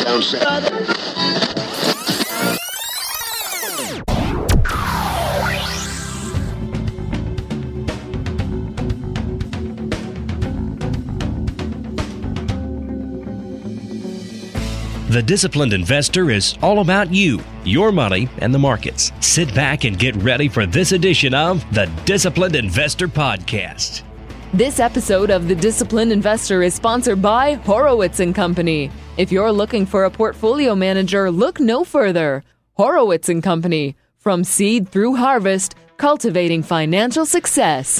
down south. The Disciplined Investor is all about you, your money, and the markets. Sit back and get ready for this edition of the Disciplined Investor Podcast. This episode of The Disciplined Investor is sponsored by Horowitz & Company. If you're looking for a portfolio manager, look no further. Horowitz & Company. From seed through harvest, cultivating financial success.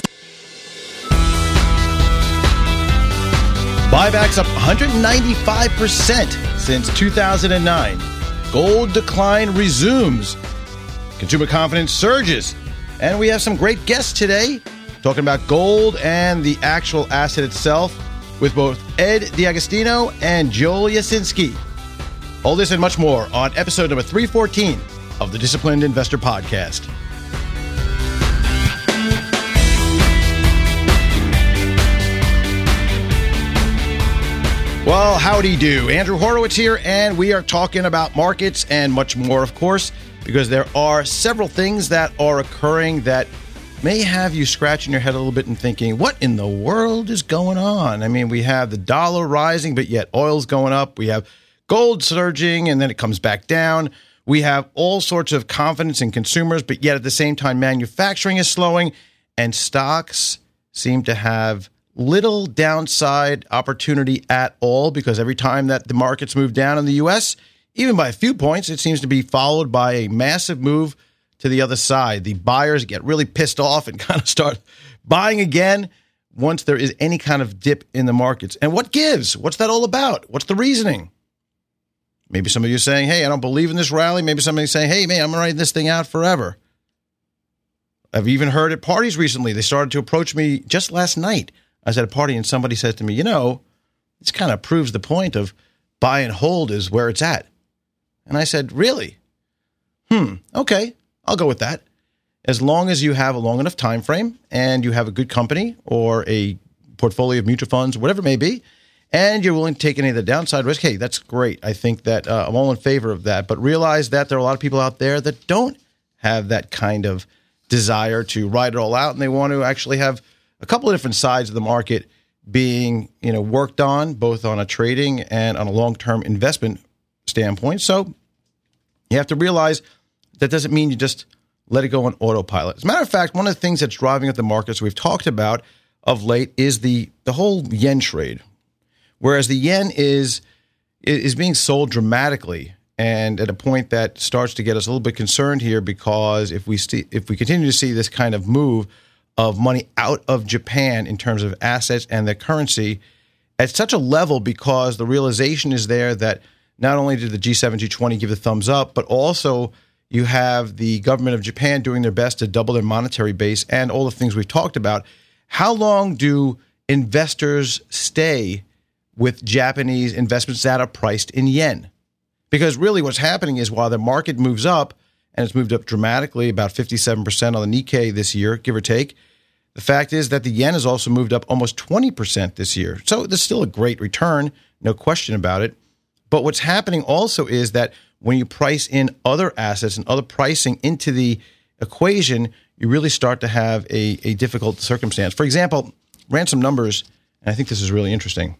Buybacks up 195% since 2009. Gold decline resumes. Consumer confidence surges. And we have some great guests today talking about gold and the actual asset itself with both Ed D'Agostino and Joel Yasinski. All this and much more on episode number 314 of the Disciplined Investor Podcast. Well, howdy do. Andrew Horowitz here, and we are talking about markets and much more, of course, because there are several things that are occurring that may have you scratching your head a little bit and thinking, what in the world is going on? I mean, we have the dollar rising, but yet oil's going up. We have gold surging, and then it comes back down. We have all sorts of confidence in consumers, but yet at the same time, manufacturing is slowing, and stocks seem to have little downside opportunity at all, because every time that the markets move down in the U.S., even by a few points, it seems to be followed by a massive move to the other side. The buyers get really pissed off and kind of start buying again once there is any kind of dip in the markets. And what gives? What's that all about? What's the reasoning? Maybe some of you are saying, hey, I don't believe in this rally. Maybe somebody's saying, hey, man, I'm going to ride this thing out forever. I've even heard at parties recently, they started to approach me just last night. I was at a party and somebody said to me, this kind of proves the point of buy and hold is where it's at. And I said, really? Okay, I'll go with that. As long as you have a long enough time frame and you have a good company or a portfolio of mutual funds, whatever it may be, and you're willing to take any of the downside risk, hey, that's great. I think that I'm all in favor of that. But realize that there are a lot of people out there that don't have that kind of desire to ride it all out, and they want to actually have a couple of different sides of the market being, worked on, both on a trading and on a long-term investment standpoint. So you have to realize that doesn't mean you just let it go on autopilot. As a matter of fact, one of the things that's driving up the markets we've talked about of late is the whole yen trade, whereas the yen is being sold dramatically and at a point that starts to get us a little bit concerned here, because if we continue to see this kind of move of money out of Japan in terms of assets and their currency at such a level, because the realization is there that not only did the G7, G20 give the thumbs up, but also you have the government of Japan doing their best to double their monetary base and all the things we've talked about. How long do investors stay with Japanese investments that are priced in yen? Because really what's happening is while the market moves up, and it's moved up dramatically, about 57% on the Nikkei this year, give or take, the fact is that the yen has also moved up almost 20% this year. So there's still a great return, no question about it. But what's happening also is that when you price in other assets and other pricing into the equation, you really start to have a difficult circumstance. For example, ran some numbers, and I think this is really interesting.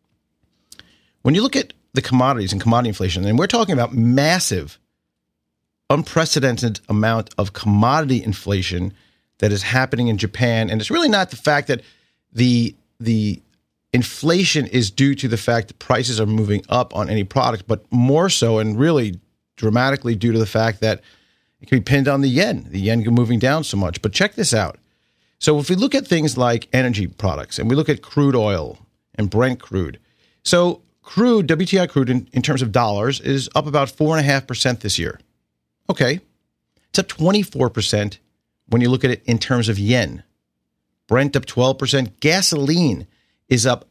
When you look at the commodities and commodity inflation, and we're talking about massive, unprecedented amount of commodity inflation that is happening in Japan. And it's really not the fact that the inflation is due to the fact that prices are moving up on any product, but more so and really dramatically due to the fact that it can be pinned on the yen moving down so much. But check this out. So if we look at things like energy products and we look at crude oil and Brent crude, so crude, WTI crude in terms of dollars is up about 4.5% this year. Okay, it's up 24% when you look at it in terms of yen. Brent up 12%. Gasoline is up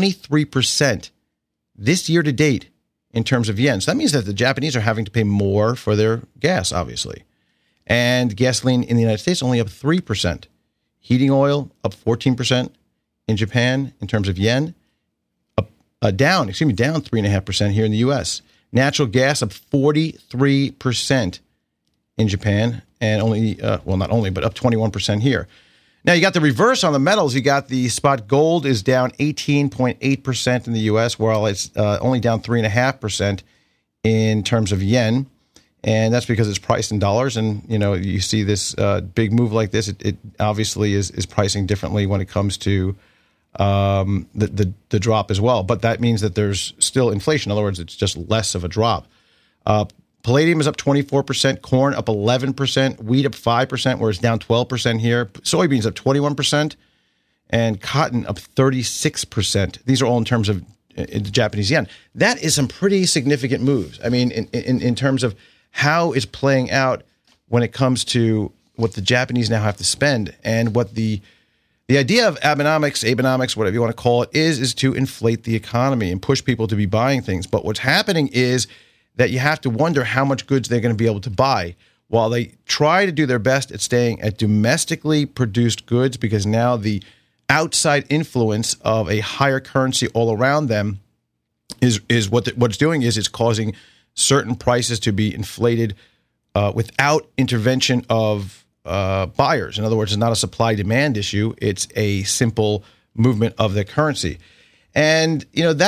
23% this year to date in terms of yen. So that means that the Japanese are having to pay more for their gas, obviously. And gasoline in the United States only up 3%. Heating oil up 14% in Japan in terms of yen. Down 3.5% here in the U.S. Natural gas up 43% in Japan, and only, not only, but up 21% here. Now, you got the reverse on the metals. You got the spot gold is down 18.8% in the U.S., while it's only down 3.5% in terms of yen. And that's because it's priced in dollars. And, you see this big move like this, it obviously is pricing differently when it comes to the drop as well. But that means that there's still inflation. In other words, it's just less of a drop. Palladium is up 24%, corn up 11%, wheat up 5%, where it's down 12% here. Soybeans up 21%, and cotton up 36%. These are all in terms of the Japanese yen. That is some pretty significant moves. I mean, in terms of how it's playing out when it comes to what the Japanese now have to spend, and what the idea of Abenomics, whatever you want to call it, is to inflate the economy and push people to be buying things. But what's happening is that you have to wonder how much goods they're going to be able to buy while they try to do their best at staying at domestically produced goods, because now the outside influence of a higher currency all around them is what it's doing is it's causing certain prices to be inflated without intervention of buyers. In other words, it's not a supply-demand issue. It's a simple movement of the currency. And,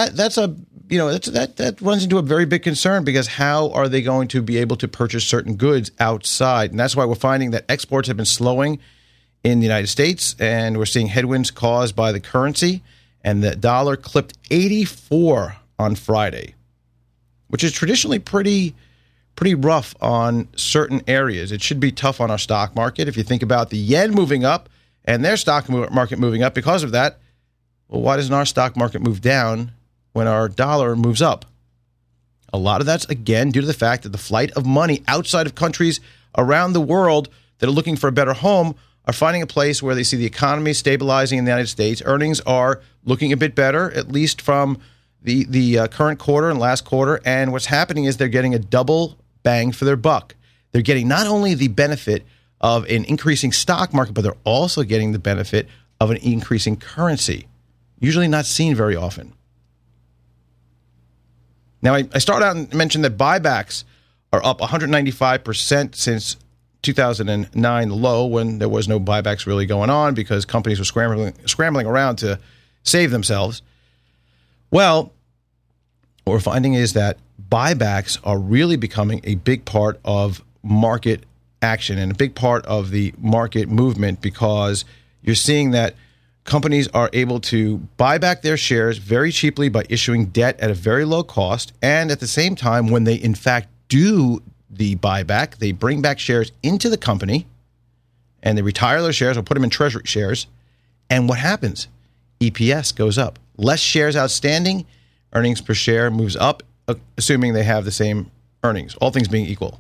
that runs into a very big concern, because how are they going to be able to purchase certain goods outside? And that's why we're finding that exports have been slowing in the United States, and we're seeing headwinds caused by the currency. And the dollar clipped 84 on Friday, which is traditionally pretty rough on certain areas. It should be tough on our stock market. If you think about the yen moving up and their stock market moving up because of that, well, why doesn't our stock market move down when our dollar moves up? A lot of that's, again, due to the fact that the flight of money outside of countries around the world that are looking for a better home are finding a place where they see the economy stabilizing in the United States. Earnings are looking a bit better, at least from the current quarter and last quarter. And what's happening is they're getting a double bang for their buck. They're getting not only the benefit of an increasing stock market, but they're also getting the benefit of an increasing currency, usually not seen very often. Now, I started out and mentioned that buybacks are up 195% since 2009 low, when there was no buybacks really going on because companies were scrambling around to save themselves. Well, what we're finding is that buybacks are really becoming a big part of market action and a big part of the market movement, because you're seeing that companies are able to buy back their shares very cheaply by issuing debt at a very low cost. And at the same time, when they in fact do the buyback, they bring back shares into the company and they retire their shares or put them in treasury shares. And what happens? EPS goes up. Less shares outstanding, earnings per share moves up, assuming they have the same earnings, all things being equal.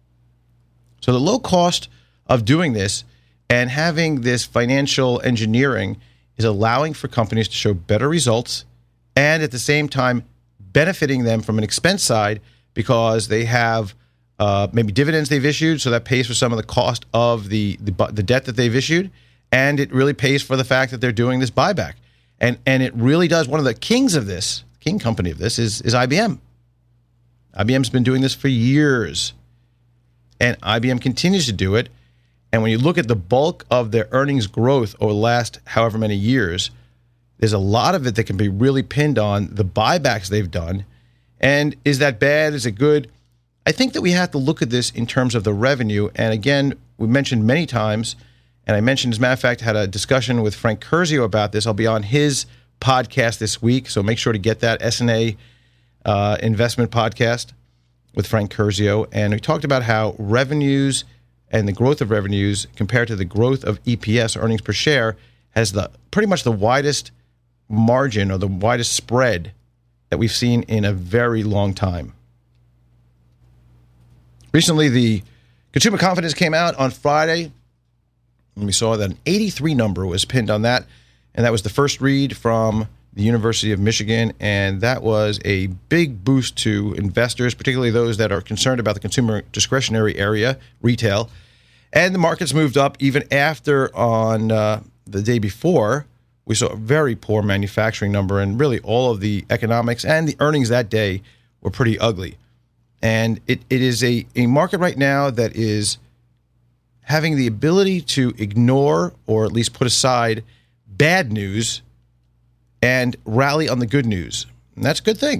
So the low cost of doing this and having this financial engineering is allowing for companies to show better results, and at the same time benefiting them from an expense side, because they have maybe dividends they've issued, so that pays for some of the cost of the debt that they've issued, and it really pays for the fact that they're doing this buyback. And it really does. One of the kings of this, king company of this, is IBM. IBM's been doing this for years, and IBM continues to do it. And when you look at the bulk of their earnings growth over the last however many years, there's a lot of it that can be really pinned on the buybacks they've done. And is that bad? Is it good? I think that we have to look at this in terms of the revenue. And again, we mentioned many times, and I mentioned, as a matter of fact, had a discussion with Frank Curzio about this. I'll be on his podcast this week, so make sure to get that SNA investment podcast with Frank Curzio. And we talked about how revenues and the growth of revenues compared to the growth of EPS, earnings per share, has pretty much the widest margin or the widest spread that we've seen in a very long time. Recently, the consumer confidence came out on Friday, and we saw that an 83 number was pinned on that, and that was the first read from the University of Michigan, and that was a big boost to investors, particularly those that are concerned about the consumer discretionary area, retail. And the markets moved up even after, on the day before, we saw a very poor manufacturing number, and really all of the economics and the earnings that day were pretty ugly. And it is a market right now that is having the ability to ignore or at least put aside bad news and rally on the good news. And that's a good thing.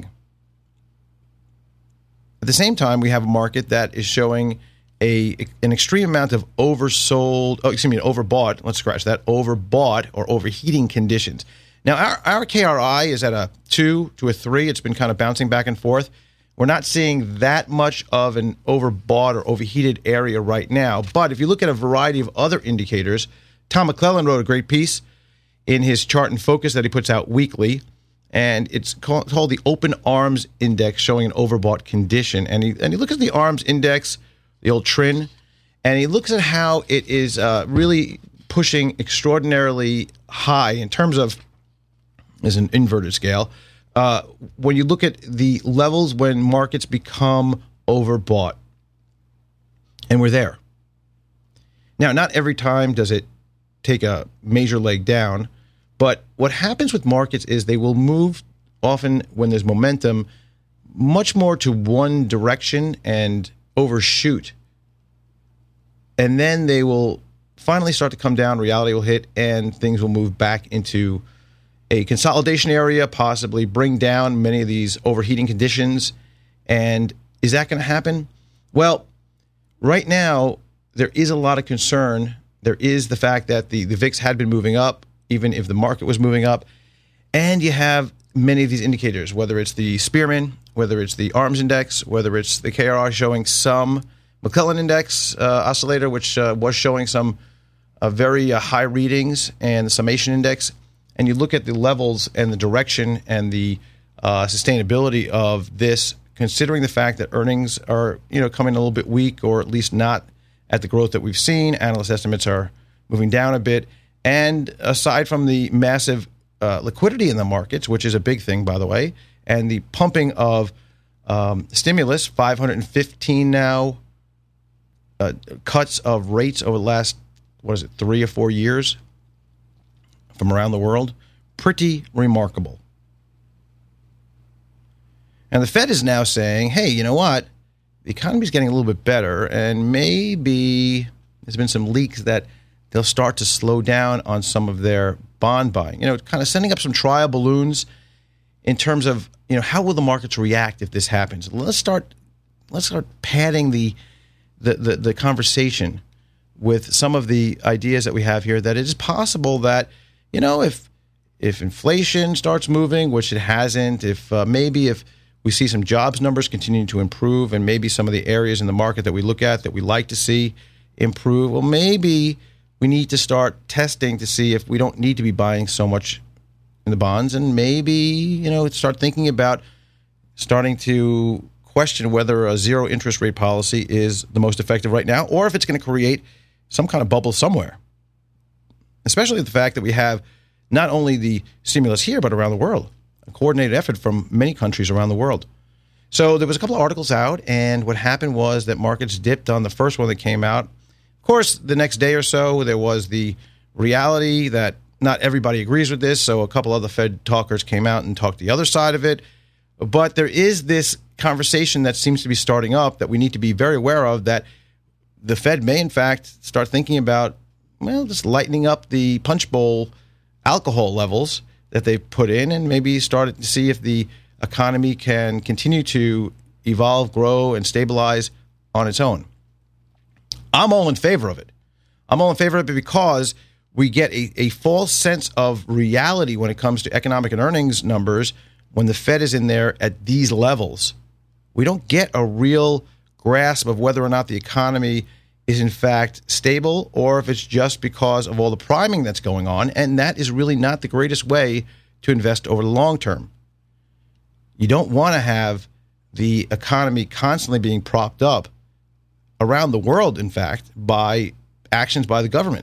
At the same time, we have a market that is showing an extreme amount of overbought, let's scratch that, overbought or overheating conditions. Now, our KRI is at a 2 to a 3. It's been kind of bouncing back and forth. We're not seeing that much of an overbought or overheated area right now. But if you look at a variety of other indicators, Tom McClellan wrote a great piece in his Chart and Focus that he puts out weekly, and it's called the Open Arms Index, showing an overbought condition. And he looks at the Arms Index, the old TRIN, and he looks at how it is really pushing extraordinarily high in terms of, as an inverted scale, when you look at the levels when markets become overbought. And we're there. Now, not every time does it take a major leg down, but what happens with markets is they will move often when there's momentum much more to one direction and overshoot. And then they will finally start to come down, reality will hit, and things will move back into a consolidation area, possibly bring down many of these overheating conditions. And is that going to happen? Well, right now, there is a lot of concern. There is the fact that the VIX had been moving up, even if the market was moving up. And you have many of these indicators, whether it's the Spearman, whether it's the ARMS Index, whether it's the KRI showing some McClellan Index oscillator, which was showing some very high readings, and the Summation Index. And you look at the levels and the direction and the sustainability of this, considering the fact that earnings are coming a little bit weak, or at least not at the growth that we've seen. Analyst estimates are moving down a bit. And aside from the massive liquidity in the markets, which is a big thing, by the way, and the pumping of stimulus, 515 now cuts of rates over the last, 3 or 4 years from around the world, pretty remarkable. And the Fed is now saying, hey, you know what? The economy's getting a little bit better, and maybe there's been some leaks that they'll start to slow down on some of their bond buying. Kind of sending up some trial balloons in terms of, how will the markets react if this happens? Let's start padding the conversation with some of the ideas that we have here, that it is possible that, if inflation starts moving, which it hasn't, if we see some jobs numbers continuing to improve, and maybe some of the areas in the market that we look at that we like to see improve, well, maybe we need to start testing to see if we don't need to be buying so much in the bonds, and maybe, start thinking about starting to question whether a zero interest rate policy is the most effective right now, or if it's going to create some kind of bubble somewhere. Especially the fact that we have not only the stimulus here, but around the world, a coordinated effort from many countries around the world. So there was a couple of articles out, and what happened was that markets dipped on the first one that came out. Of course, the next day or so, there was the reality that not everybody agrees with this, so a couple other Fed talkers came out and talked the other side of it. But there is this conversation that seems to be starting up that we need to be very aware of, that the Fed may, in fact, start thinking about, just lightening up the punch bowl alcohol levels that they've put in, and maybe start to see if the economy can continue to evolve, grow, and stabilize on its own. I'm all in favor of it. I'm all in favor of it because we get a false sense of reality when it comes to economic and earnings numbers when the Fed is in there at these levels. We don't get a real grasp of whether or not the economy is in fact stable, or if it's just because of all the priming that's going on, and that is really not the greatest way to invest over the long term. You don't want to have the economy constantly being propped up around the world, in fact, by actions by the government.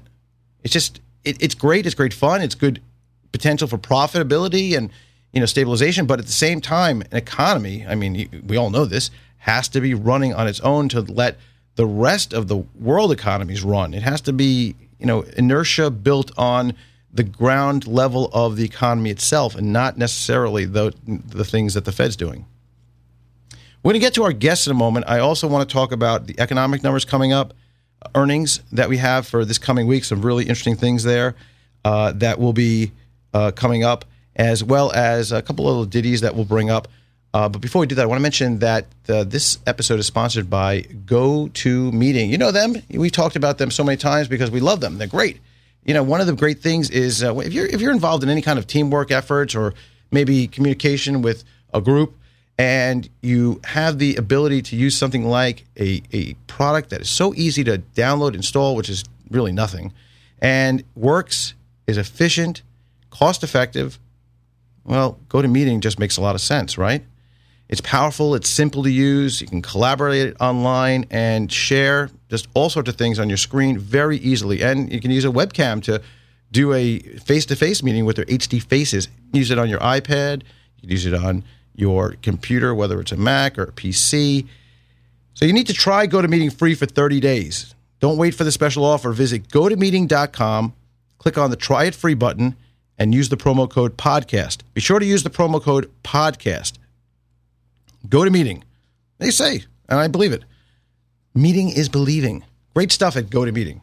It's great, it's great fun, it's good potential for profitability and stabilization, but at the same time, an economy, we all know this, has to be running on its own to let the rest of the world economies run. It has to be, inertia built on the ground level of the economy itself, and not necessarily the things that the Fed's doing. We're going to get to our guests in a moment. I also want to talk about the economic numbers coming up, earnings that we have for this coming week, some really interesting things there that will be coming up, as well as a couple of little ditties that we'll bring up. But before we do that, I want to mention that this episode is sponsored by GoToMeeting. You know them. We've talked about them so many times because we love them. They're great. One of the great things is if you're involved in any kind of teamwork efforts or maybe communication with a group, and you have the ability to use something like a product that is so easy to download, install, which is really nothing, and works, is efficient, cost-effective, well, GoToMeeting just makes a lot of sense, right? It's powerful. It's simple to use. You can collaborate online and share just all sorts of things on your screen very easily. And you can use a webcam to do a face-to-face meeting with their HD faces. Use it on your iPad. You can use it on your computer, whether it's a Mac or a PC. So you need to try GoToMeeting free for 30 days. Don't wait for the special offer. Visit GoToMeeting.com, click on the Try It Free button, and use the promo code PODCAST. Be sure to use the promo code PODCAST. GoToMeeting. They say, and I believe it, meeting is believing. Great stuff at GoToMeeting.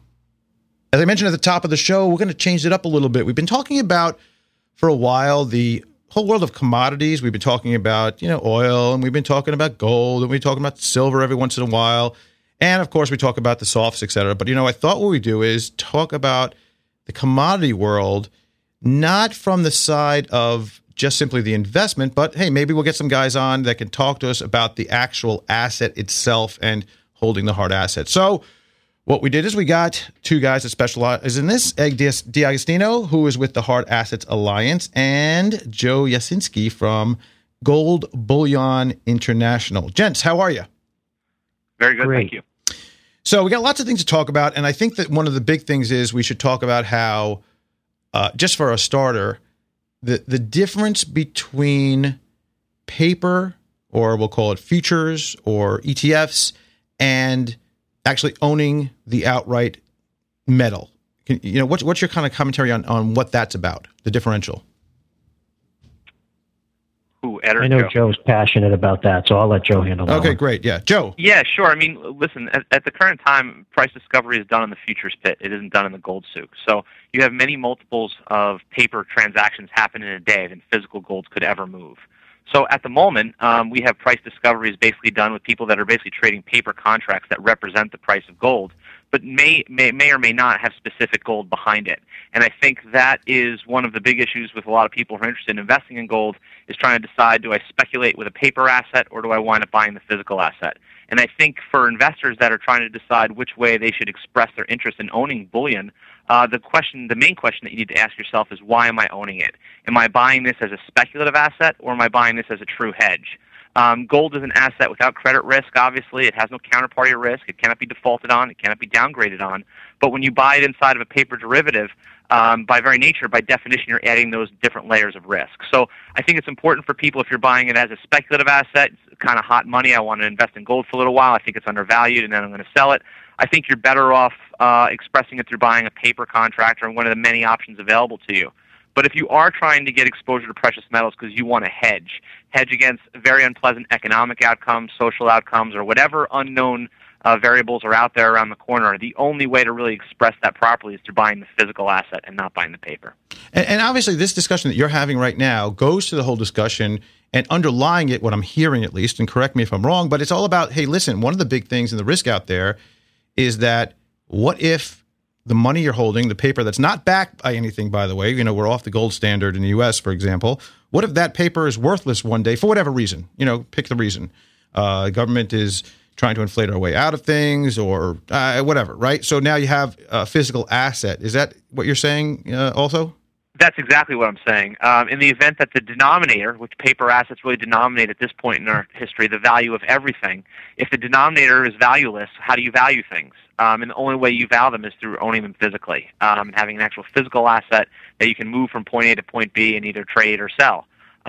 As I mentioned at the top of the show, we're going to change it up a little bit. We've been talking about, for a while, the whole world of commodities. We've been talking about, oil, and we've been talking about gold, and we've been talking about silver every once in a while. And, of course, we talk about the softs, et cetera. But, I thought what we do is talk about the commodity world, not from the side of just simply the investment, but, hey, maybe we'll get some guys on that can talk to us about the actual asset itself and holding the hard asset. So what we did is we got two guys that specialize in this, Ed D'Agostino, who is with the Hard Assets Alliance, and Joe Yasinski from Gold Bullion International. Gents, how are you? Very good, Great. Thank you. So we got lots of things to talk about, and I think that one of the big things is we should talk about how, just for a starter, the difference between paper, or we'll call it futures or ETFs, and actually owning the outright metal. What's your kind of commentary on what that's about, the differential? Ed or I know Joe? Joe's passionate about that, so I'll let Joe handle that. Okay, one. great. Yeah, Joe. Yeah, sure. I mean, listen, at the current time, price discovery is done in the futures pit. It isn't done in the gold souk. So you have many multiples of paper transactions happen in a day than physical golds could ever move. So at the moment, we have price discoveries basically done with people that are basically trading paper contracts that represent the price of gold, but may or may not have specific gold behind it. And I think that is one of the big issues with a lot of people who are interested in investing in gold, is trying to decide, do I speculate with a paper asset or do I wind up buying the physical asset? And I think for investors that are trying to decide which way they should express their interest in owning bullion, the main question that you need to ask yourself is, why am I owning it? Am I buying this as a speculative asset, or am I buying this as a true hedge? Gold is an asset without credit risk, obviously. It has no counterparty risk. It cannot be defaulted on. It cannot be downgraded on. But when you buy it inside of a paper derivative, by very nature, by definition, you're adding those different layers of risk. So I think it's important for people, if you're buying it as a speculative asset, it's kind of hot money, I want to invest in gold for a little while, I think it's undervalued, and then I'm going to sell it. I think you're better off expressing it through buying a paper contract or one of the many options available to you. But if you are trying to get exposure to precious metals because you want to hedge against very unpleasant economic outcomes, social outcomes, or whatever unknown variables are out there around the corner, the only way to really express that properly is through buying the physical asset and not buying the paper. And obviously this discussion that you're having right now goes to the whole discussion, and underlying it, what I'm hearing at least, and correct me if I'm wrong, but it's all about, hey, listen, one of the big things and the risk out there is that what if the money you're holding, the paper that's not backed by anything, by the way, we're off the gold standard in the U.S., for example, what if that paper is worthless one day for whatever reason? Pick the reason. Government is trying to inflate our way out of things or whatever, right? So now you have a physical asset. Is that what you're saying also? That's exactly what I'm saying. In the event that the denominator, which paper assets really denominate at this point in our history, the value of everything, if the denominator is valueless, how do you value things? And the only way you value them is through owning them physically, and having an actual physical asset that you can move from point A to point B and either trade or sell.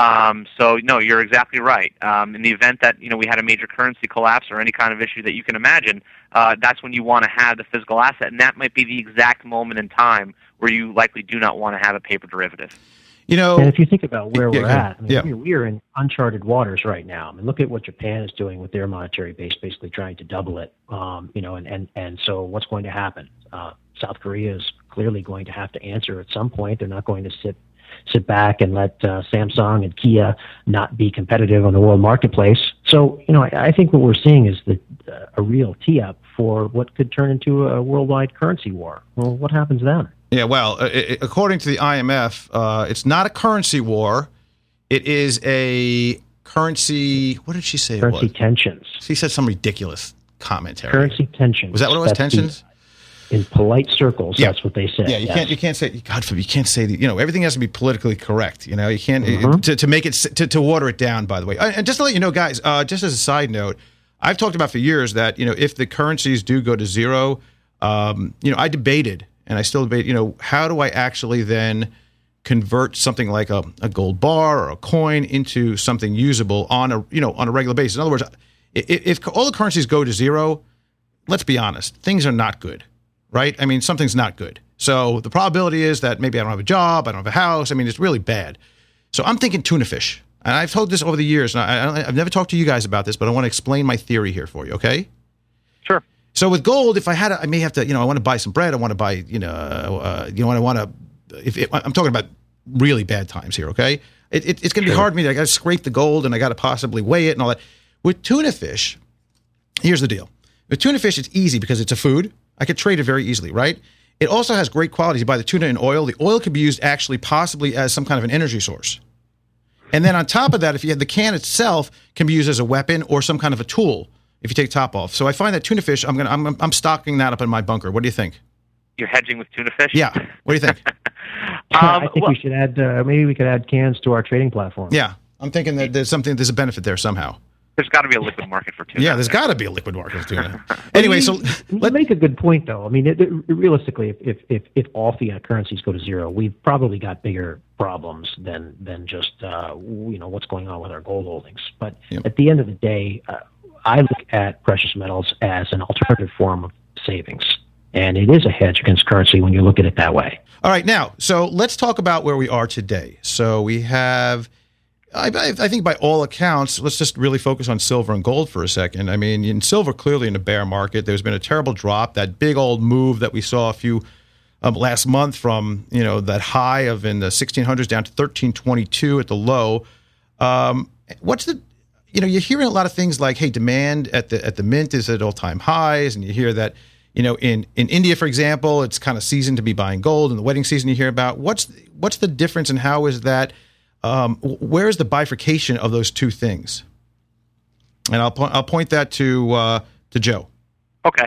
So, no, you're exactly right. In the event that, we had a major currency collapse or any kind of issue that you can imagine, that's when you want to have the physical asset, and that might be the exact moment in time where you likely do not want to have a paper derivative. And if you think about where we're at, yeah. We are in uncharted waters right now. Look at what Japan is doing with their monetary base, basically trying to double it. And so what's going to happen? South Korea is clearly going to have to answer at some point. They're not going to sit back and let Samsung and Kia not be competitive on the world marketplace. So, I think what we're seeing is a real tee-up for what could turn into a worldwide currency war. Well, what happens then? Yeah, well, according to the IMF, it's not a currency war. It is a currency. What did she say? Currency tensions. She said some ridiculous commentary. Currency tensions. Was that what it was? Tensions. In polite circles, that's what they say. Yeah, you can't say. God forbid, you can't say. Everything has to be politically correct. You can't to make it to water it down. By the way, and just to let you know, guys, just as a side note, I've talked about for years that if the currencies do go to zero, I debated. And I still debate, how do I actually then convert something like a gold bar or a coin into something usable on a regular basis? In other words, if all the currencies go to zero, let's be honest, things are not good, right? Something's not good. So the probability is that maybe I don't have a job, I don't have a house. It's really bad. So I'm thinking tuna fish. And I've told this over the years, and I've never talked to you guys about this, but I want to explain my theory here for you, okay? Sure. So with gold, if I may have to, I want to buy some bread. I want to buy, I'm talking about really bad times here, okay? It's going to be hard for me. I got to scrape the gold and I got to possibly weigh it and all that. With tuna fish, here's the deal. With tuna fish, it's easy because it's a food. I could trade it very easily, right? It also has great qualities. You buy the tuna in oil. The oil could be used actually possibly as some kind of an energy source. And then on top of that, if you had the can itself, can be used as a weapon or some kind of a tool. If you take top off. So I find that tuna fish, I'm stocking that up in my bunker. What do you think? You're hedging with tuna fish? Yeah. What do you think? I think we should add, maybe we could add cans to our trading platform. Yeah. I'm thinking that there's a benefit there somehow. There's got to be a liquid market for tuna. Yeah, there's got to be a liquid market for tuna. Anyway, so let's make a good point, though. Realistically, if all fiat currencies go to zero, we've probably got bigger problems than just what's going on with our gold holdings. But at the end of the day, I look at precious metals as an alternative form of savings, and it is a hedge against currency when you look at it that way. All right, now, so let's talk about where we are today. So we have, I think by all accounts, let's just really focus on silver and gold for a second. In silver, clearly in a bear market, there's been a terrible drop. That big old move that we saw a few last month from, that high of in the 1600s down to 1322 at the low. What's the... you're hearing a lot of things like, hey, demand at the mint is at all-time highs, and you hear that, in India, for example, it's kind of season to be buying gold, and the wedding season you hear about. What's the difference, and how is that? Where is the bifurcation of those two things? And I'll point that to Joe. Okay.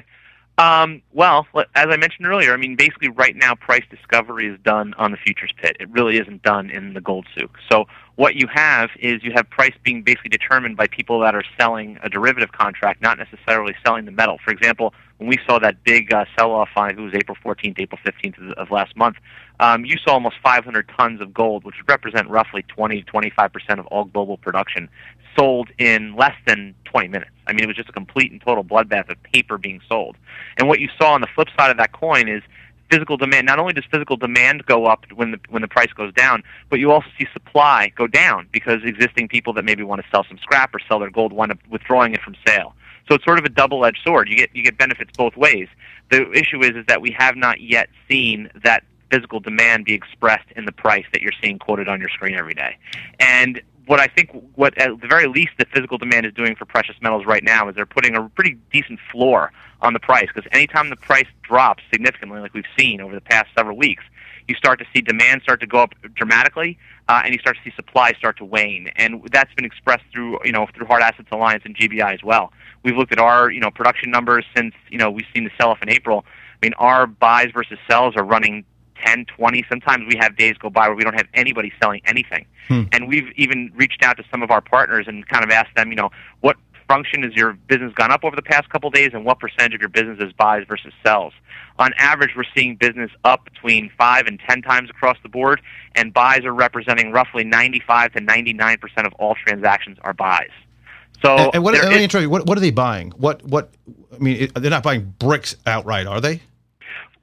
Well, as I mentioned earlier, basically right now price discovery is done on the futures pit. It really isn't done in the gold souk. So what you have is you have price being basically determined by people that are selling a derivative contract, not necessarily selling the metal. For example, when we saw that big sell-off on, it was April 14th, April 15th of last month, you saw almost 500 tons of gold, which would represent roughly 20 to 25% of all global production, sold in less than 20 minutes. It was just a complete and total bloodbath of paper being sold. And what you saw on the flip side of that coin is physical demand. Not only does physical demand go up when the price goes down, but you also see supply go down because existing people that maybe want to sell some scrap or sell their gold wind up withdrawing it from sale. So it's sort of a double-edged sword. You get benefits both ways. The issue is that we have not yet seen that physical demand be expressed in the price that you're seeing quoted on your screen every day. And what I think, at the very least, the physical demand is doing for precious metals right now is they're putting a pretty decent floor on the price, because anytime the price drops significantly, like we've seen over the past several weeks, you start to see demand start to go up dramatically, and you start to see supply start to wane. And that's been expressed through Hard Assets Alliance and GBI as well. We've looked at our production numbers since we've seen the sell-off in April. Our buys versus sells are running 10, 20. Sometimes we have days go by where we don't have anybody selling anything. And we've even reached out to some of our partners and kind of asked them, what function has your business gone up over the past couple of days, and what percentage of your business is buys versus sells? On average, we're seeing business up between 5 and 10 times across the board, and buys are representing roughly 95 to 99% of all transactions are buys. So, and what are they buying? They're not buying bricks outright, are they?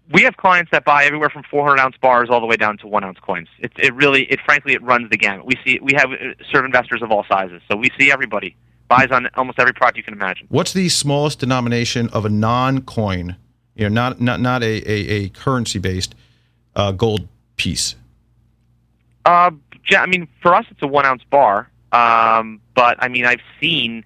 We have clients that buy everywhere from 400-ounce bars all the way down to 1-ounce coins. Frankly, it runs the gamut. We have serve investors of all sizes, so we see everybody. Buys on almost every product you can imagine. What's the smallest denomination of a non-coin, not a currency-based gold piece? I mean, for us, it's a 1-ounce bar. But I mean, I've seen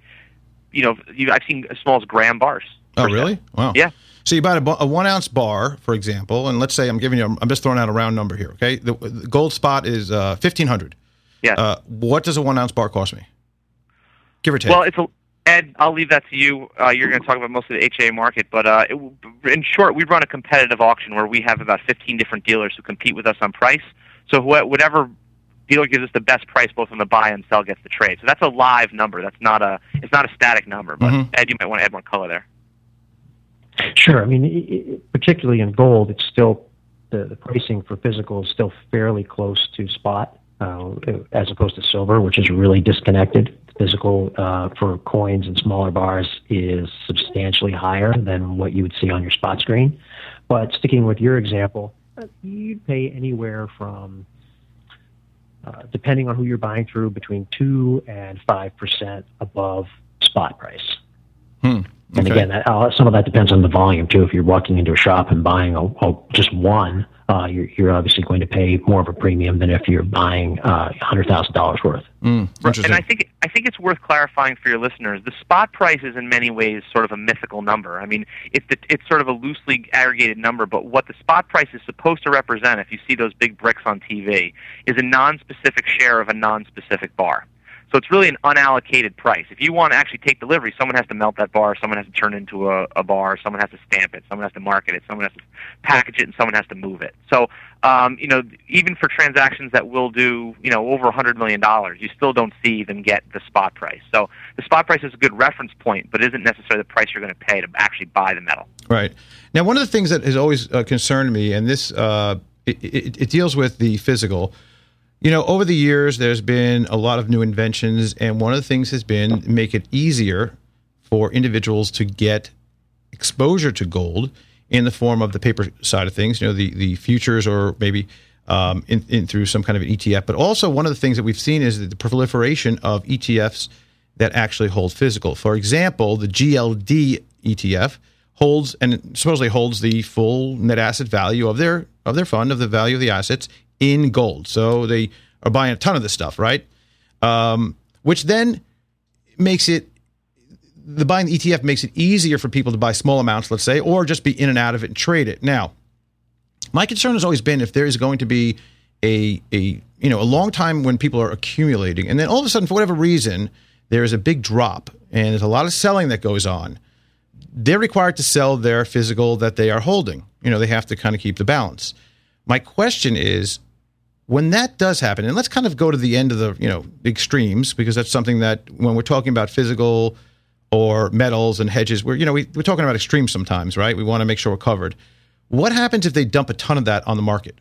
as small as gram bars. Oh, really? Wow. Yeah. So you buy a 1-ounce bar, for example, and let's say I'm just throwing out a round number here. Okay, the gold spot is $1,500. Yeah. What does a 1-ounce bar cost me? Give or take. Well, Ed, I'll leave that to you. You're going to talk about most of the HA market, but in short, we run a competitive auction where we have about 15 different dealers who compete with us on price. So whatever dealer gives us the best price, both on the buy and sell, gets the trade. So that's a live number. It's not a static number. But Ed, you might want to add more color there. Sure. I mean, particularly in gold, it's still the pricing for physical is still fairly close to spot, as opposed to silver, which is really disconnected. Physical for coins and smaller bars is substantially higher than what you would see on your spot screen. But sticking with your example, you'd pay anywhere from, depending on who you're buying through, between 2 and 5% above spot price. And again, some of that depends on the volume too. If you're walking into a shop and buying just one, you're obviously going to pay more of a premium than if you're buying $100,000 worth. And I think it's worth clarifying for your listeners. The spot price is in many ways sort of a mythical number. I mean, it's sort of a loosely aggregated number, but what the spot price is supposed to represent, if you see those big bricks on TV, is a non-specific share of a non-specific bar. So it's really an unallocated price. If you want to actually take delivery, someone has to melt that bar, someone has to turn it into a bar, someone has to stamp it, someone has to market it, someone has to package it, and someone has to move it. So, even for transactions that will do, over $100 million, you still don't see them get the spot price. So the spot price is a good reference point, but isn't necessarily the price you're going to pay to actually buy the metal. Right. Now, one of the things that has always concerned me, and this it deals with the physical. Over the years, there's been a lot of new inventions, and one of the things has been make it easier for individuals to get exposure to gold in the form of the paper side of things, the futures or maybe in through some kind of an ETF. But also one of the things that we've seen is the proliferation of ETFs that actually hold physical. For example, the GLD ETF holds and supposedly holds the full net asset value of their fund, of the value of the assets, in gold. So they are buying a ton of this stuff, right? Which then makes it, buying the ETF makes it easier for people to buy small amounts, let's say, or just be in and out of it and trade it. Now, my concern has always been if there is going to be a long time when people are accumulating, and then all of a sudden, for whatever reason, there is a big drop, and there's a lot of selling that goes on. They're required to sell their physical that they are holding. They have to kind of keep the balance. My question is, when that does happen, and let's kind of go to the end of the extremes, because that's something that when we're talking about physical or metals and hedges, we're talking about extremes sometimes, right? We want to make sure we're covered. What happens if they dump a ton of that on the market?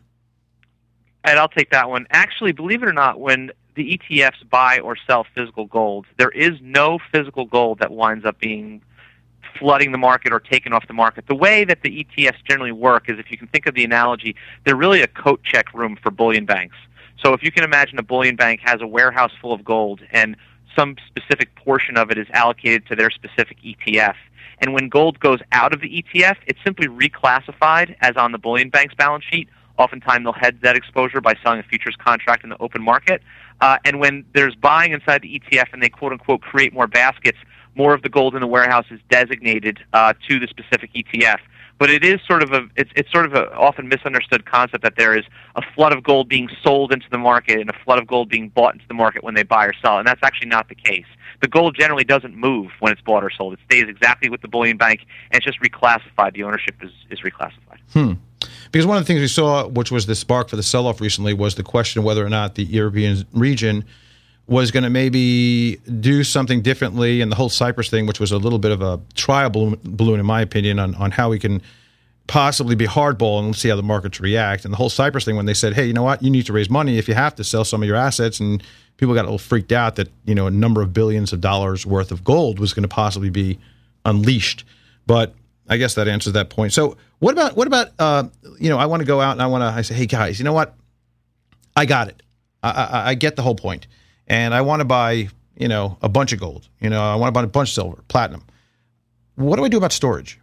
And I'll take that one. Actually, believe it or not, when the ETFs buy or sell physical gold, there is no physical gold that winds up being flooding the market or taken off the market. The way that the ETFs generally work is, if you can think of the analogy, they're really a coat check room for bullion banks. So if you can imagine a bullion bank has a warehouse full of gold and some specific portion of it is allocated to their specific ETF. And when gold goes out of the ETF, it's simply reclassified as on the bullion bank's balance sheet. Oftentimes they'll hedge that exposure by selling a futures contract in the open market. And when there's buying inside the ETF and they quote-unquote create more baskets, more of the gold in the warehouse is designated to the specific ETF. But it is sort of it's sort of a often misunderstood concept that there is a flood of gold being sold into the market and a flood of gold being bought into the market when they buy or sell, and that's actually not the case. The gold generally doesn't move when it's bought or sold. It stays exactly with the bullion bank, and it's just reclassified. The ownership is reclassified. Because one of the things we saw, which was the spark for the sell-off recently, was the question of whether or not the European region was going to maybe do something differently, and the whole Cyprus thing, which was a little bit of a trial balloon in my opinion, on how we can possibly be hardball and see how the markets react. And the whole Cyprus thing, when they said, hey, you know what, you need to raise money if you have to sell some of your assets, and people got a little freaked out that a number of billions of dollars worth of gold was going to possibly be unleashed. But I guess that answers that point. So What about I want to go out and I say, hey guys, you know what? I got it. I get the whole point, and I want to buy a bunch of gold. I want to buy a bunch of silver, platinum. What do I do about storage?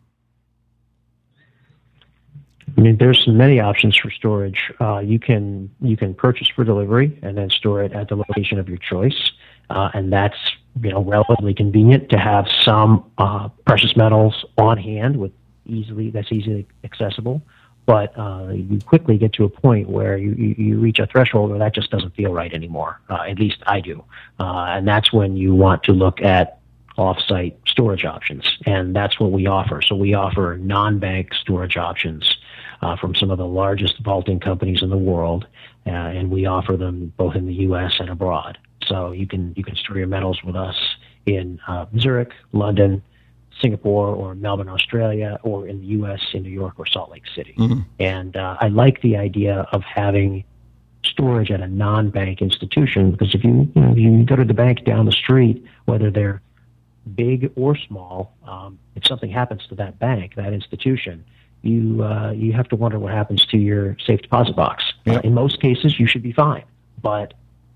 I mean, there's many options for storage. You can purchase for delivery and then store it at the location of your choice, and that's relatively convenient to have some precious metals on hand that's easily accessible. But you quickly get to a point where you reach a threshold where that just doesn't feel right anymore. At least I do, and that's when you want to look at off-site storage options, and that's what we offer. So we offer non-bank storage options from some of the largest vaulting companies in the world, and we offer them both in the U.S. and abroad. So you can store your metals with us in Zurich, London, Singapore, or Melbourne, Australia, or in the U.S. in New York or Salt Lake City. Mm-hmm. And I like the idea of having storage at a non-bank institution, because if you go to the bank down the street, whether they're big or small, if something happens to that bank, that institution, you have to wonder what happens to your safe deposit box. Yep. In most cases, you should be fine, but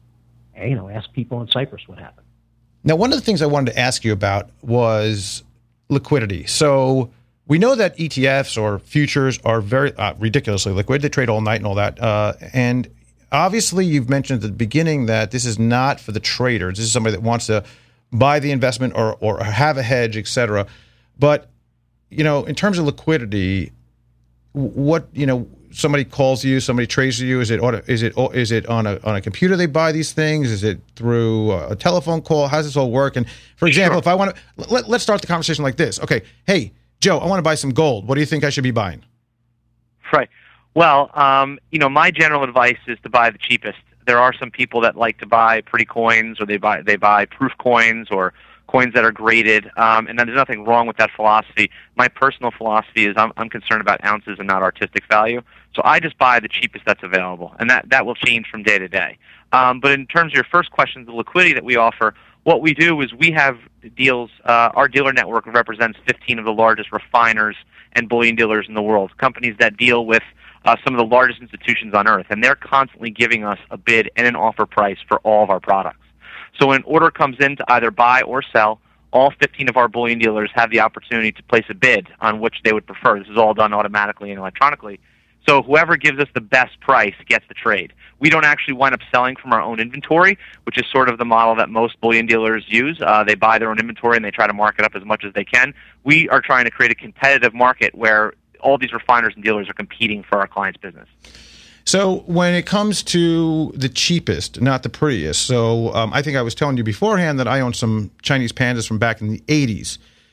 ask people in Cyprus what happened. Now, one of the things I wanted to ask you about was liquidity. So we know that ETFs or futures are very ridiculously liquid. They trade all night and all that. And obviously, you've mentioned at the beginning that this is not for the traders. This is somebody that wants to buy the investment or have a hedge, et cetera. But in terms of liquidity, what somebody calls you, somebody trades you. Is it on a computer they buy these things? Is it through a telephone call? How does this all work? And for example, Sure. if I want to, let's start the conversation like this. Okay, hey Joe, I want to buy some gold. What do you think I should be buying? Right. Well, my general advice is to buy the cheapest. There are some people that like to buy pretty coins, or they buy proof coins or coins that are graded, and there's nothing wrong with that philosophy. My personal philosophy is I'm concerned about ounces and not artistic value, so I just buy the cheapest that's available, and that will change from day to day. But in terms of your first question, the liquidity that we offer, what we do is we have deals. Our dealer network represents 15 of the largest refiners and bullion dealers in the world, companies that deal with some of the largest institutions on earth, and they're constantly giving us a bid and an offer price for all of our products. So when an order comes in to either buy or sell, all 15 of our bullion dealers have the opportunity to place a bid on which they would prefer. This is all done automatically and electronically. So whoever gives us the best price gets the trade. We don't actually wind up selling from our own inventory, which is sort of the model that most bullion dealers use. They buy their own inventory and they try to mark it up as much as they can. We are trying to create a competitive market where all these refiners and dealers are competing for our clients' business. So when it comes to the cheapest, not the prettiest, so I think I was telling you beforehand that I own some Chinese pandas from back in the 80s.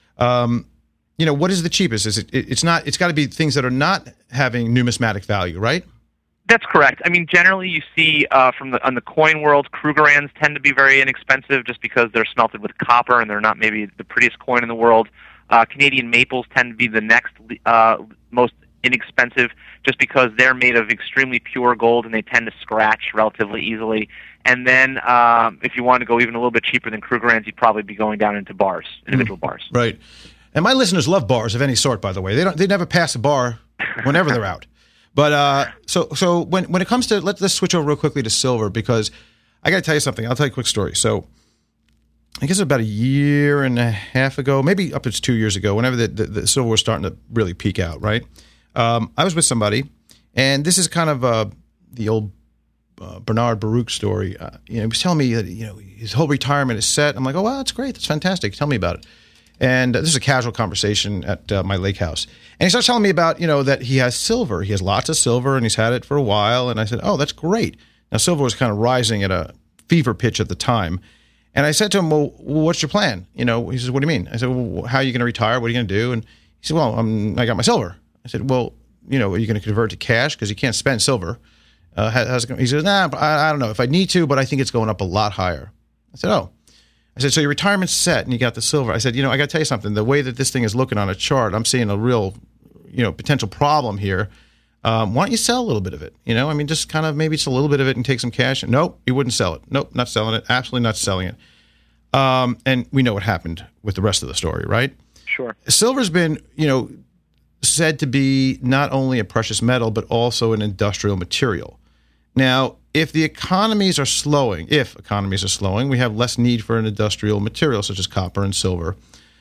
What is the cheapest? It's got to be things that are not having numismatic value, right? That's correct. I mean, generally you see on the coin world, Krugerrands tend to be very inexpensive just because they're smelted with copper and they're not maybe the prettiest coin in the world. Canadian maples tend to be the next most inexpensive just because they're made of extremely pure gold and they tend to scratch relatively easily. And then if you want to go even a little bit cheaper than Krugerrands, you'd probably be going down into bars, individual bars. Right. And my listeners love bars of any sort, by the way. They never pass a bar whenever they're out. But so when it comes to let's switch over real quickly to silver, because I got to tell you something. I'll tell you a quick story. So I guess about a year and a half ago, maybe up to 2 years ago, whenever the silver was starting to really peak out, right? I was with somebody, and this is kind of the old Bernard Baruch story. He was telling me that his whole retirement is set. I'm like, oh, wow, that's great. That's fantastic. Tell me about it. And this is a casual conversation at my lake house. And he starts telling me about, that he has silver. He has lots of silver, and he's had it for a while. And I said, oh, that's great. Now, silver was kind of rising at a fever pitch at the time. And I said to him, well, what's your plan? He says, what do you mean? I said, well, how are you going to retire? What are you going to do? And he said, well, I got my silver. I said, well, are you going to convert to cash? Because you can't spend silver. How's it going? He says, nah, I don't know. If I need to, but I think it's going up a lot higher. I said, oh. I said, so your retirement's set and you got the silver. I said, I got to tell you something. The way that this thing is looking on a chart, I'm seeing a real, potential problem here. Why don't you sell a little bit of it? Just kind of maybe just a little bit of it and take some cash. Nope, he wouldn't sell it. Nope, not selling it. Absolutely not selling it. And we know what happened with the rest of the story, right? Sure. Silver's been, said to be not only a precious metal, but also an industrial material. Now, if economies are slowing, we have less need for an industrial material such as copper and silver.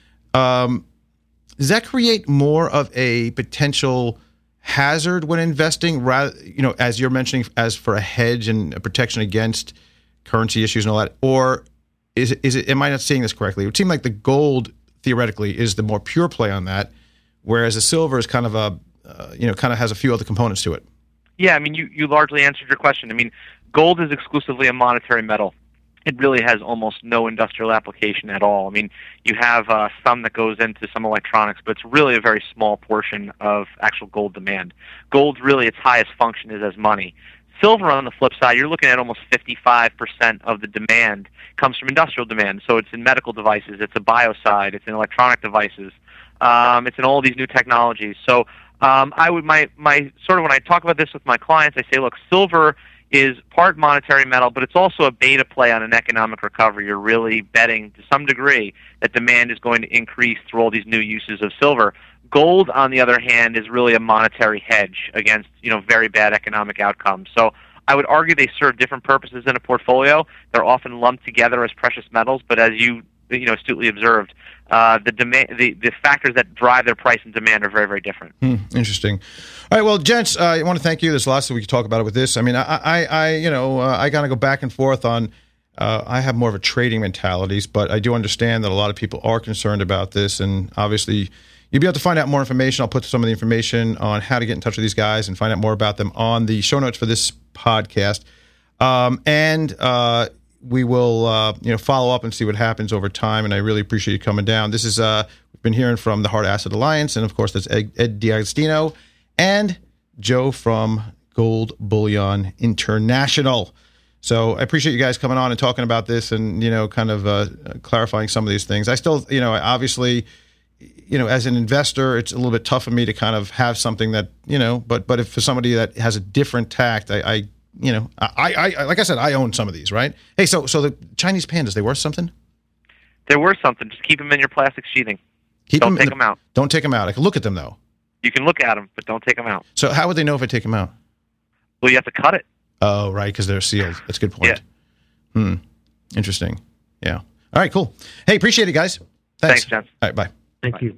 Does that create more of a potential hazard when investing, rather, as you're mentioning, as for a hedge and a protection against currency issues and all that? Or is it? Am I not seeing this correctly? It would seem like the gold theoretically is the more pure play on that, whereas the silver is kind of has a few other components to it. Yeah, I mean, you largely answered your question. I mean, gold is exclusively a monetary metal. It really has almost no industrial application at all. I mean, you have some that goes into some electronics, but it's really a very small portion of actual gold demand. Gold, really, its highest function is as money. Silver, on the flip side, you're looking at almost 55% of the demand comes from industrial demand. So it's in medical devices, it's a bio side, it's in electronic devices, it's in all these new technologies. So I would my sort of when I talk about this with my clients, I say, look, silver is part monetary metal, but it's also a beta play on an economic recovery. You're really betting to some degree that demand is going to increase through all these new uses of silver. Gold, on the other hand, is really a monetary hedge against very bad economic outcomes. So I would argue they serve different purposes in a portfolio. They're often lumped together as precious metals, but as you astutely observed, the factors that drive their price and demand are very, very different. Interesting. All right, well, gents, I want to thank you. There's lots that we could talk about it with this. I mean, I kind of go back and forth on. I have more of a trading mentalities, but I do understand that a lot of people are concerned about this, and obviously, you'll be able to find out more information. I'll put some of the information on how to get in touch with these guys and find out more about them on the show notes for this podcast, and we will follow up and see what happens over time. And I really appreciate you coming down. This is we've been hearing from the Hard Asset Alliance, and of course that's Ed D'Agostino and Joe from Gold Bullion International. So I appreciate you guys coming on and talking about this and kind of clarifying some of these things. I still obviously as an investor, it's a little bit tough for me to kind of have something that but if for somebody that has a different tact, I like I said, I own some of these, right? Hey, so the Chinese pandas, they worth something? They're worth something. Just keep them in your plastic sheathing. Don't take them out. Don't take them out. I can look at them, though. You can look at them, but don't take them out. So how would they know if I take them out? Well, you have to cut it. Oh, right, because they're sealed. That's a good point. Yeah. Interesting. Yeah. All right, cool. Hey, appreciate it, guys. Thanks, John. All right, bye. Thank you.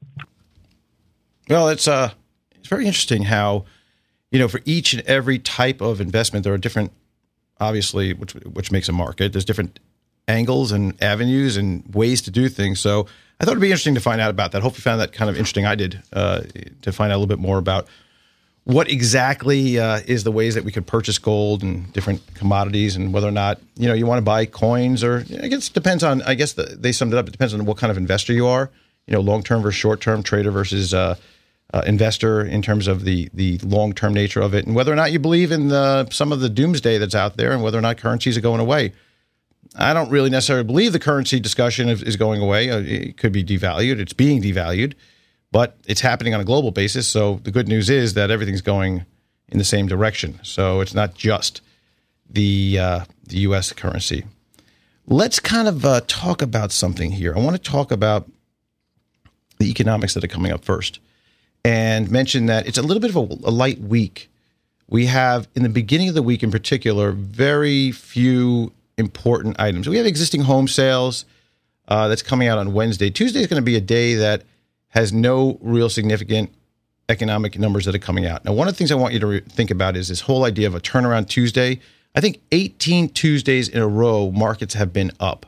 Well, it's very interesting how for each and every type of investment, there are different, obviously, which makes a market. There's different angles and avenues and ways to do things. So I thought it'd be interesting to find out about that. Hope you found that kind of interesting. I did, to find out a little bit more about what exactly is the ways that we could purchase gold and different commodities, and whether or not you want to buy coins, or I guess it depends on. I guess they summed it up. It depends on what kind of investor you are. Long-term versus short-term, trader versus investor in terms of the long-term nature of it, and whether or not you believe in some of the doomsday that's out there, and whether or not currencies are going away. I don't really necessarily believe the currency discussion is going away. It could be devalued. It's being devalued, but it's happening on a global basis. So the good news is that everything's going in the same direction. So it's not just the U.S. currency. Let's kind of talk about something here. I want to talk about the economics that are coming up first, and mention that it's a little bit of a light week. We have, in the beginning of the week in particular, very few important items. We have existing home sales that's coming out on Wednesday. Tuesday is going to be a day that has no real significant economic numbers that are coming out. Now, one of the things I want you to think about is this whole idea of a turnaround Tuesday. I think 18 Tuesdays in a row, markets have been up.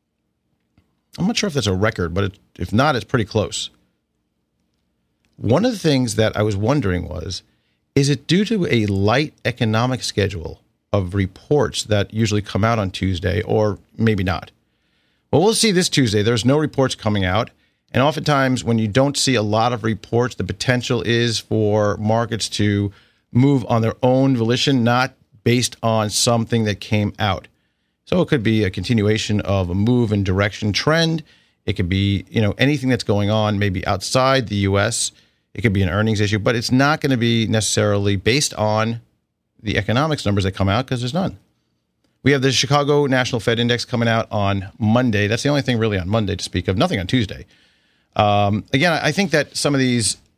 I'm not sure if that's a record, but if not, it's pretty close. One of the things that I was wondering was, is it due to a light economic schedule of reports that usually come out on Tuesday, or maybe not? Well, we'll see this Tuesday. There's no reports coming out. And oftentimes when you don't see a lot of reports, the potential is for markets to move on their own volition, not based on something that came out. So it could be a continuation of a move in direction trend. It could be, anything that's going on maybe outside the U.S. It could be an earnings issue, but it's not going to be necessarily based on the economics numbers that come out, because there's none. We have the Chicago National Fed Index coming out on Monday. That's the only thing really on Monday to speak of. Nothing on Tuesday. Again, I think that some of these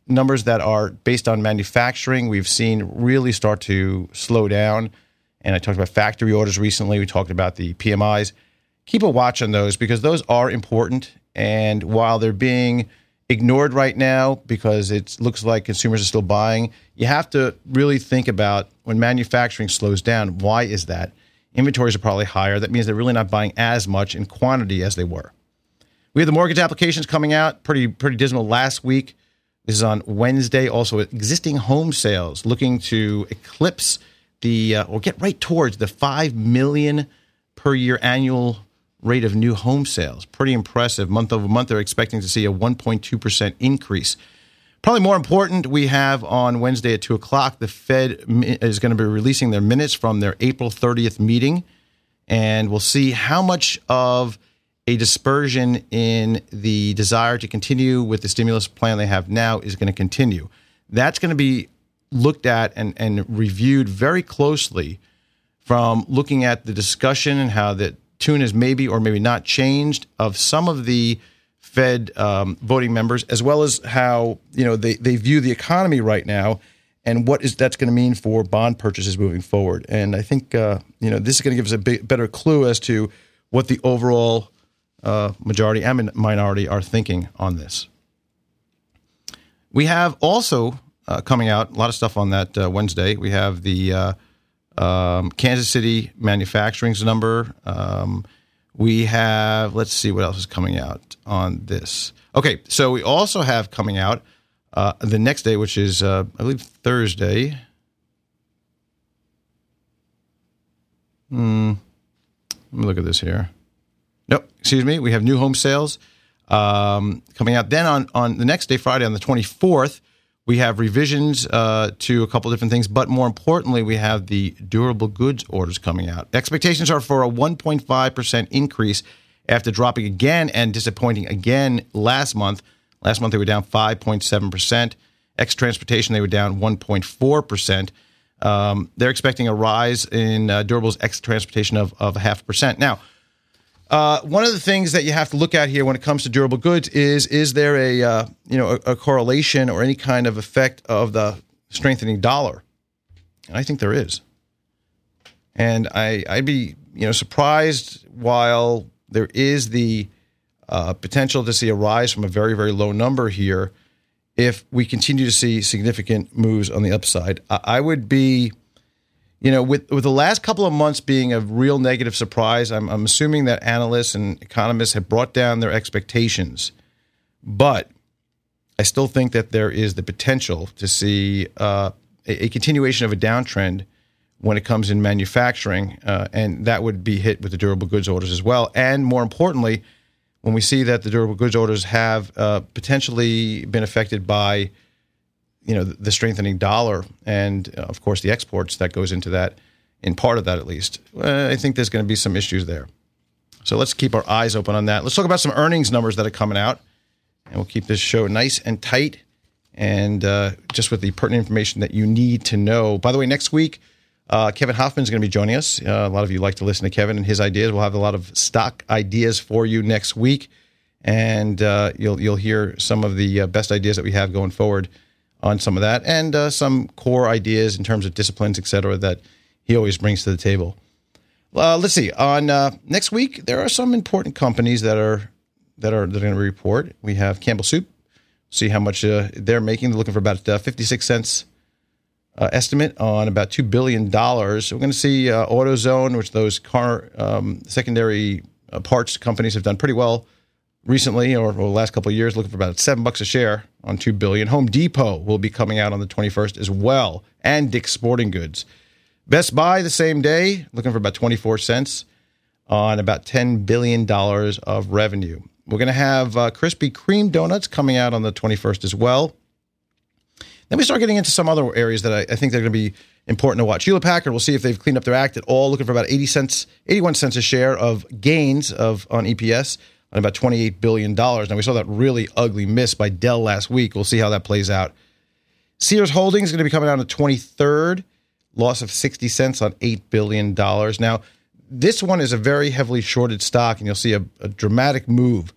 numbers that are based on manufacturing, we've seen really start to slow down. And I talked about factory orders recently. We talked about the PMIs. Keep a watch on those because those are important. And while they're being ignored right now because it looks like consumers are still buying, you have to really think about when manufacturing slows down, why is that? Inventories are probably higher. That means they're really not buying as much in quantity as they were. We have the mortgage applications coming out, pretty dismal last week. This is on Wednesday. Also, existing home sales looking to eclipse or get right towards the 5 million per year annual rate of new home sales. Pretty impressive. Month over month, they're expecting to see a 1.2% increase. Probably more important, we have on Wednesday at 2 o'clock, the Fed is going to be releasing their minutes from their April 30th meeting, and we'll see how much of a dispersion in the desire to continue with the stimulus plan they have now is going to continue. That's going to be looked at and reviewed very closely from looking at the discussion and how the tune has maybe or maybe not changed of some of the Fed voting members, as well as how they view the economy right now and what that's going to mean for bond purchases moving forward. And I think this is going to give us a better clue as to what the overall majority and minority are thinking on this. We have also coming out a lot of stuff on that Wednesday. We have the Kansas City manufacturing's number. We have, let's see what else is coming out on this. Okay, so we also have coming out the next day, which is, I believe, Thursday. Let me look at this here. Nope, excuse me. We have new home sales coming out. Then on the next day, Friday, on the 24th, we have revisions to a couple different things, but more importantly, we have the durable goods orders coming out. Expectations are for a 1.5% increase after dropping again and disappointing again last month. Last month, they were down 5.7%. Ex-transportation, they were down 1.4%. They're expecting a rise in durables ex-transportation of 0.5%. Now, one of the things that you have to look at here when it comes to durable goods is there a correlation or any kind of effect of the strengthening dollar? And I think there is. And I'd be surprised while there is the potential to see a rise from a very, very low number here if we continue to see significant moves on the upside. I would be with the last couple of months being a real negative surprise, I'm assuming that analysts and economists have brought down their expectations. But I still think that there is the potential to see a continuation of a downtrend when it comes in manufacturing, and that would be hit with the durable goods orders as well. And more importantly, when we see that the durable goods orders have potentially been affected by the strengthening dollar and, of course, the exports that goes into that, in part of that at least, I think there's going to be some issues there. So let's keep our eyes open on that. Let's talk about some earnings numbers that are coming out, and we'll keep this show nice and tight and just with the pertinent information that you need to know. By the way, next week, Kevin Hoffman is going to be joining us. A lot of you like to listen to Kevin and his ideas. We'll have a lot of stock ideas for you next week, and you'll hear some of the best ideas that we have going forward on some of that, and some core ideas in terms of disciplines, et cetera, that he always brings to the table. Let's see. On next week, there are some important companies that are going to report. We have Campbell Soup. See how much they're making. They're looking for about 56 cents estimate on about $2 billion. So we're going to see AutoZone, which those car secondary parts companies have done pretty well recently, or over the last couple of years, looking for about $7 a share on $2 billion. Home Depot will be coming out on the 21st as well, and Dick's Sporting Goods. Best Buy the same day, looking for about 24 cents on about $10 billion of revenue. We're going to have Krispy Kreme donuts coming out on the 21st as well. Then we start getting into some other areas that I think they're going to be important to watch. Hewlett-Packard, we'll see if they've cleaned up their act at all, looking for about 81 cents a share of gains on EPS on about $28 billion. Now, we saw that really ugly miss by Dell last week. We'll see how that plays out. Sears Holdings is going to be coming out on the 23rd, loss of 60 cents on $8 billion. Now, this one is a very heavily shorted stock, and you'll see a dramatic move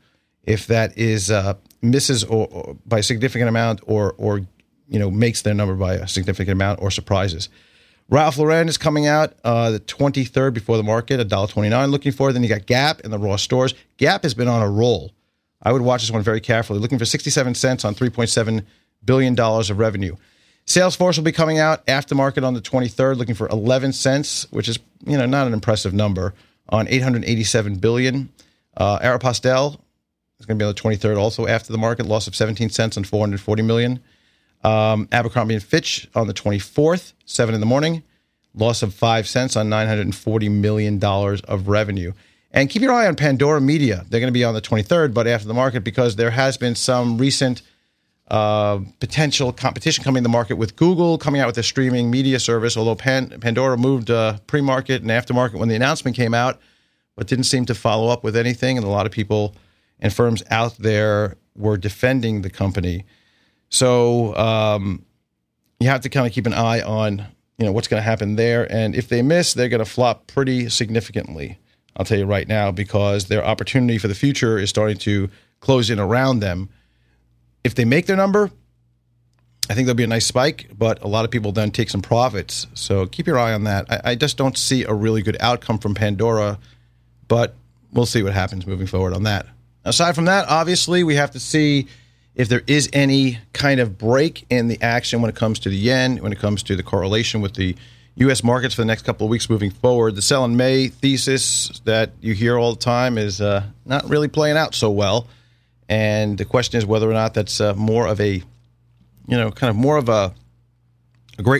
if that is misses or by a significant amount or makes their number by a significant amount or surprises. Ralph Lauren is coming out the 23rd before the market, $1.29 looking for. Then you got Gap in the Ross stores. Gap has been on a roll. I would watch this one very carefully, looking for 67 cents on $3.7 billion of revenue. Salesforce will be coming out after market on the 23rd, looking for 11 cents, which is not an impressive number, on $887 billion. Aeropostale is going to be on the 23rd, also after the market, loss of 17 cents on $440 million. Abercrombie & Fitch on the 24th, 7 in the morning, loss of 5 cents on $940 million of revenue. And keep your eye on Pandora Media. They're going to be on the 23rd, but after the market, because there has been some recent potential competition coming to the market with Google coming out with a streaming media service, although Pandora moved pre-market and aftermarket when the announcement came out, but didn't seem to follow up with anything. And a lot of people and firms out there were defending the company. So you have to kind of keep an eye on what's going to happen there. And if they miss, they're going to flop pretty significantly. I'll tell you right now, because their opportunity for the future is starting to close in around them. If they make their number, I think there'll be a nice spike, but a lot of people then take some profits. So keep your eye on that. I just don't see a really good outcome from Pandora, but we'll see what happens moving forward on that. Aside from that, obviously, we have to see if there is any kind of break in the action when it comes to the yen, when it comes to the correlation with the U.S. markets for the next couple of weeks moving forward. The sell in May thesis that you hear all the time is not really playing out so well. And the question is whether or not that's more of a, more of a great,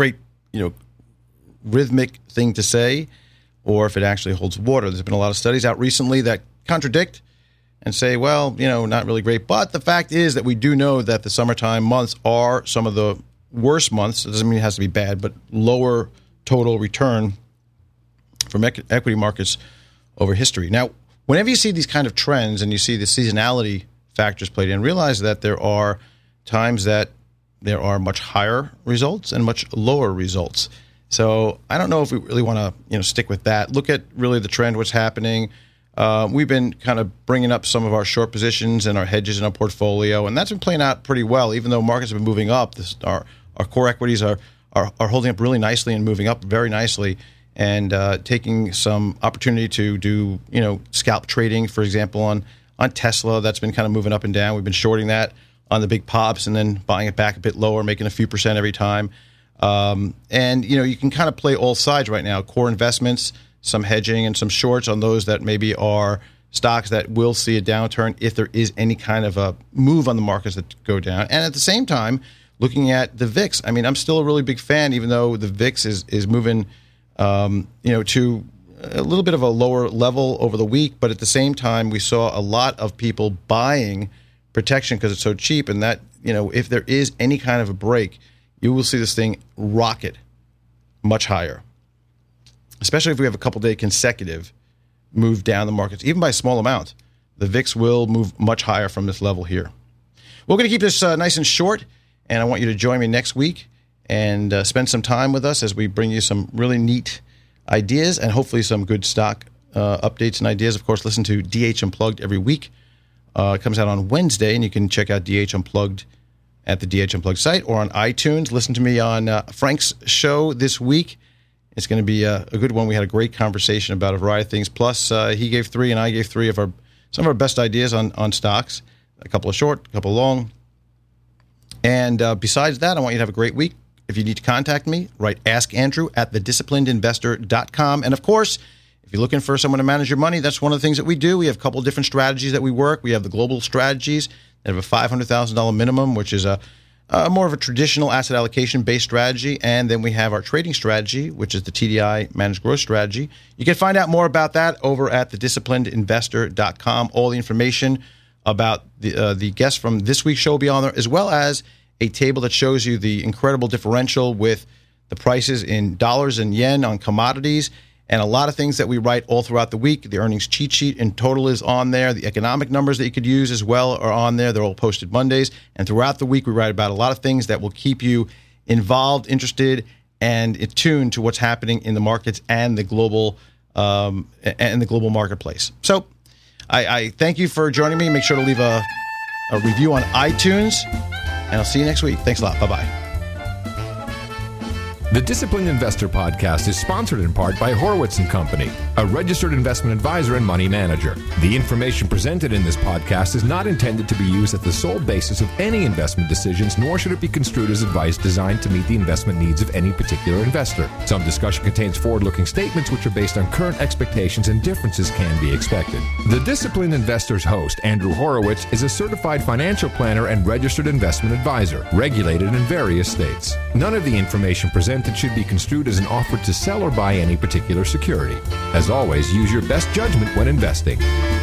rhythmic thing to say, or if it actually holds water. There's been a lot of studies out recently that contradict and say, well, not really great. But the fact is that we do know that the summertime months are some of the worst months. It doesn't mean it has to be bad, but lower total return from equity markets over history. Now, whenever you see these kind of trends and you see the seasonality factors played in, realize that there are times that there are much higher results and much lower results. So I don't know if we really want to stick with that. Look at really the trend, what's happening. We've been kind of bringing up some of our short positions and our hedges in our portfolio, and that's been playing out pretty well. Even though markets have been moving up, our core equities are holding up really nicely and moving up very nicely, and taking some opportunity to do scalp trading, for example, on Tesla. That's been kind of moving up and down. We've been shorting that on the big pops and then buying it back a bit lower, making a few percent every time. And you can kind of play all sides right now. Core investments, some hedging, and some shorts on those that maybe are stocks that will see a downturn if there is any kind of a move on the markets that go down. And at the same time, looking at the VIX. I mean, I'm still a really big fan, even though the VIX is moving, to a little bit of a lower level over the week. But at the same time, we saw a lot of people buying protection because it's so cheap. And that, if there is any kind of a break, you will see this thing rocket much higher, especially if we have a couple-day consecutive move down the markets, even by a small amount. The VIX will move much higher from this level here. We're going to keep this nice and short, and I want you to join me next week and spend some time with us as we bring you some really neat ideas and hopefully some good stock updates and ideas. Of course, listen to DH Unplugged every week. It comes out on Wednesday, and you can check out DH Unplugged at the DH Unplugged site or on iTunes. Listen to me on Frank's show this week. It's going to be a good one. We had a great conversation about a variety of things. Plus, he gave 3 and I gave 3 of some of our best ideas on stocks. A couple of short, a couple of long. And besides that, I want you to have a great week. If you need to contact me, write askandrew@thedisciplinedinvestor.com. And of course, if you're looking for someone to manage your money, that's one of the things that we do. We have a couple of different strategies that we work. We have the global strategies that have a $500,000 minimum, which is a more of a traditional asset allocation-based strategy. And then we have our trading strategy, which is the TDI Managed Growth Strategy. You can find out more about that over at thedisciplinedinvestor.com. All the information about the guests from this week's show will be on there, as well as a table that shows you the incredible differential with the prices in dollars and yen on commodities, and a lot of things that we write all throughout the week. The earnings cheat sheet in total is on there. The economic numbers that you could use as well are on there. They're all posted Mondays. And throughout the week, we write about a lot of things that will keep you involved, interested, and attuned to what's happening in the markets and the global marketplace. So I thank you for joining me. Make sure to leave a review on iTunes, and I'll see you next week. Thanks a lot. Bye-bye. The Disciplined Investor Podcast is sponsored in part by Horowitz & Company, a registered investment advisor and money manager. The information presented in this podcast is not intended to be used as the sole basis of any investment decisions, nor should it be construed as advice designed to meet the investment needs of any particular investor. Some discussion contains forward-looking statements which are based on current expectations, and differences can be expected. The Disciplined Investor's host, Andrew Horowitz, is a certified financial planner and registered investment advisor, regulated in various states. None of the information presented should be construed as an offer to sell or buy any particular security. As always, use your best judgment when investing.